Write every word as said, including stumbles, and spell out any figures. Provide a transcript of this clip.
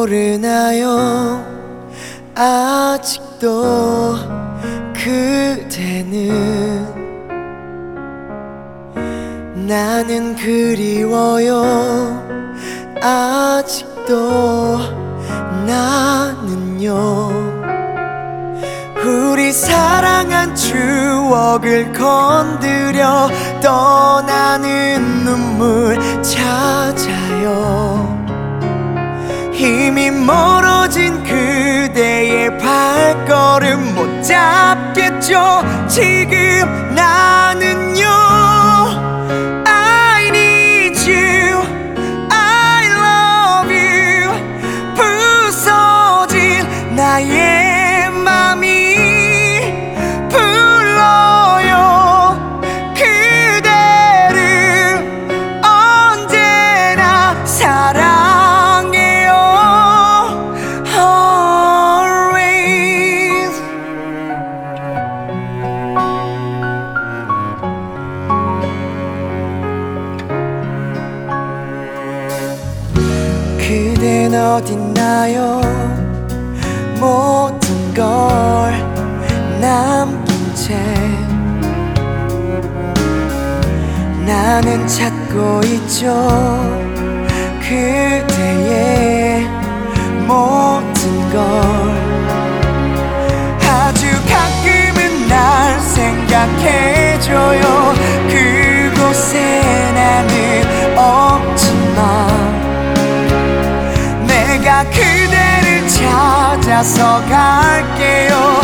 모르나요? 아직도 그대는 나는 그리워요. 아직도 나는요. 우리 사랑한 추억을 건드려 떠나는 눈물 찾아요. 이미 멀어진 그대의 발걸음 못 잡겠죠. 지금 나는요. I need you, I love you. 부서진 나의 맘이 불러요. 그대를 언제나 사랑 그댄 어딨나요? 모든 걸 남긴 채 나는 찾고 있죠. 그대의 모든 걸. 아주 가끔은 날 생각해줘요. 그곳에 나는 없지만 내가 그대를 찾아서 갈게요.